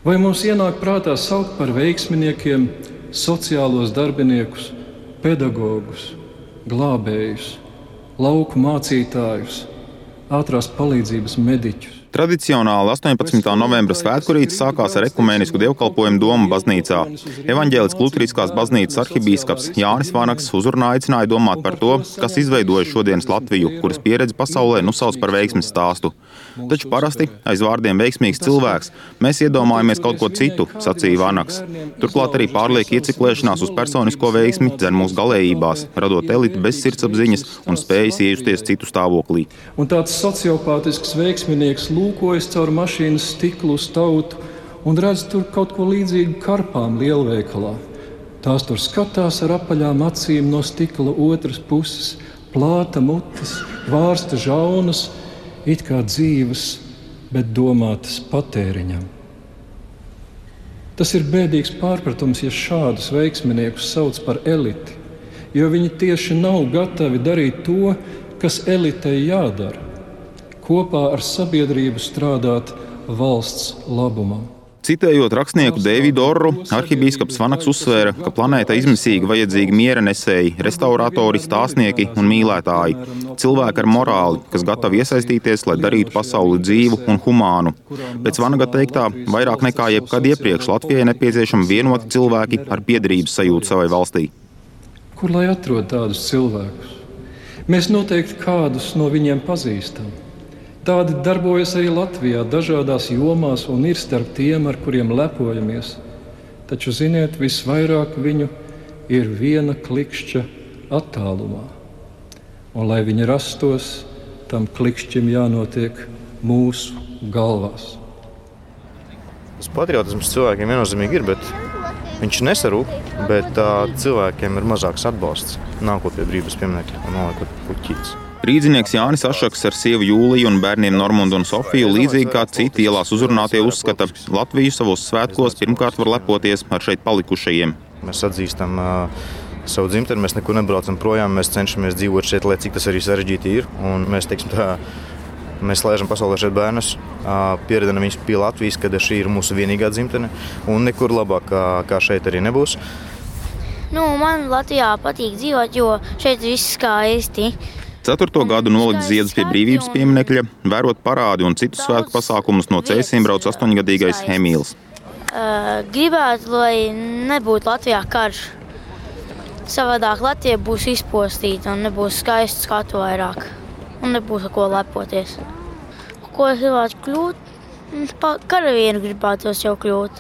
Vai mums ienāk prātā saukt par veiksminiekiem sociālos darbiniekus, pedagogus, glābējus, lauku mācītājus, ātrās palīdzības mediķus? Tradicionāli 18. novembra svētkurītis sākās ar ekumēnisku dievkalpojumu Doma baznīcā. Evaņģēliskās luteriskās baznīcas arhibīskaps Jānis Vanaks uzrunā aicināja domāt par to, kas izveidoja šodienas Latviju, kuras pieredzi pasaulē nosauc par veiksmes stāstu. Taču parasti aiz vārdiem veiksmīgs cilvēks mēs iedomājamies kaut ko citu, sacīja Vanaks. Turklāt arī pārlieka ieciklēšanās uz personisko veiksmi dzen mūsu galējībās, radot eliti bez sirdsapziņas un spējas iejusties citu stāvoklī. Un tāds sociopātisks veiksminieks lūkojas caur mašīnas stiklu uz tautu un redz tur kaut ko līdzīgu karpām lielveikalā. Tās tur skatās ar apaļām acīm no stikla otras puses, plāta mutes, vārsta žaunas, it kā dzīves, bet domātas patēriņam. Tas ir bēdīgs pārpratums, ja šādus veiksminiekus sauc par eliti, jo viņi tieši nav gatavi darīt to, kas elitei jādara. Kopā ar sabiedrību strādāt valsts labumam. Citējot rakstnieku Dēvidu Orru, arhibīskaps Vanaks uzsvēra, ka planētai izmisīgi vajadzīgi miera nesēji, restauratori, stāstnieki un mīlētāji. Cilvēki ar morāli, kas gatavi iesaistīties, lai darītu pasauli dzīvu un humānu. Pēc Vanaga teiktā, vairāk nekā jebkad iepriekš Latvijai nepieciešami vienoti cilvēki ar piederības sajūtu savai valstī. Kur lai atrod tādus cilvēkus? Mēs noteikti kādus no viņiem pazīstam. Tādi darbojas arī Latvijā dažādās jomās un ir starp tiem, ar kuriem lepojamies. Taču, ziniet, visvairāk viņu ir viena klikšķa attālumā. Un, lai viņi rastos, tam klikšķim jānotiek mūsu galvās. Tas patriotisms cilvēkiem viennozīmīgi ir, bet viņš nesarūk, bet cilvēkiem ir mazāks atbalsts. Nākot pie brīvības pieminekļa un noliekot puķītes. Rīdzinieks Jānis Ašaks ar sievu Jūliju un bērniem Normundu un Sofiju līdzīgi kā citi ielās uzrunātie uzskata, Latviju savos svētkos pirmkārt var lepoties ar šeit palikušajiem. Mēs atzīstam savu dzimteni, mēs nekur nebraucam projām, mēs cenšamies dzīvot šeit, lai cik tas arī sarežģīti ir. Un mēs laižam pasaulē šeit bērnus, pieredinam viņus pie Latvijas, kad šī ir mūsu vienīgā dzimtene. Un nekur labāk kā šeit arī nebūs. Man Latvijā patīk dzīvot, jo šeit viss skaisti. 4. gadu nolikt ziedus pie brīvības pieminekļa, vērot parādi un citus svētku pasākumus no Cēsīm brauc 8-gadīgais Emīls. Gribētu, lai nebūtu Latvijā karš. Savādāk Latvija būs izpostīta un nebūs skaists skatu vairāk. Un nebūs ar ko lepoties. Ko es gribētu kļūt? Karavīru gribētos jau kļūt.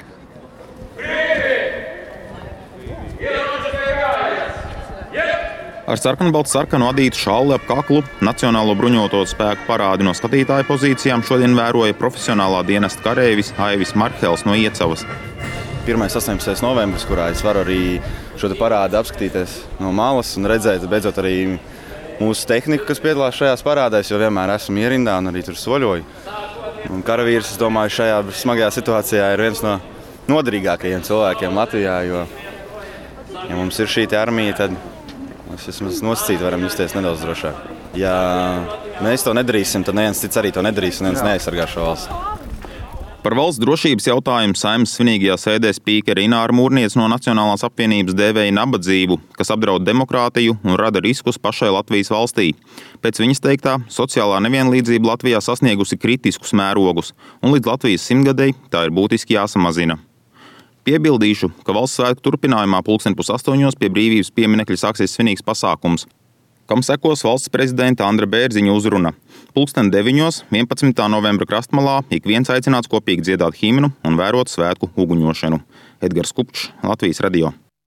Ar sarkanu adītu šalli ap kaklu Nacionālo bruņoto spēku parādi no skatītāju pozīcijām šodien vēroja profesionālā dienesta kareivis Aivis Marhels no Iecavas. 18. novembris, kurā es varu arī šo parādi apskatīties no malas un redzēt beidzot arī mūsu tehniku, kas piedalās šajās parādēs, jo vienmēr esmu ierindā un arī tur soļoju. Un karavīrs, es domāju, šajā smagajā situācijā ir viens no noderīgākajiem cilvēkiem Latvijā, jo, ja mums ir šī armija, tad mēs vismaz nosacīt varam justies nedaudz drošāk. Ja mēs to nedarīsim, tad neviens cits arī to nedarīs un neviens neaizsargā šo valsti. Par valsts drošības jautājumu Saeimas svinīgajā sēdē spīkere Ināra Mūrniece no Nacionālās apvienības dēvēja nabadzību, kas apdraud demokrātiju un rada riskus pašai Latvijas valstī. Pēc viņas teiktā, sociālā nevienlīdzība Latvijā sasniegusi kritiskus mērogus, un līdz Latvijas 100-gadei tā ir būtiski jāsamazina. Piebildīšu, ka valsts svētku turpinājumā 7:30 pie brīvības pieminekļa sāksies svinīgs pasākums, kam sekos valsts prezidenta Andra Bērziņa uzruna. 9:00 11. novembra Krastmalā ik viens aicināts kopīgi dziedāt himnu un vērot svētku uguņošanu. Edgars Kupčs, Latvijas radio.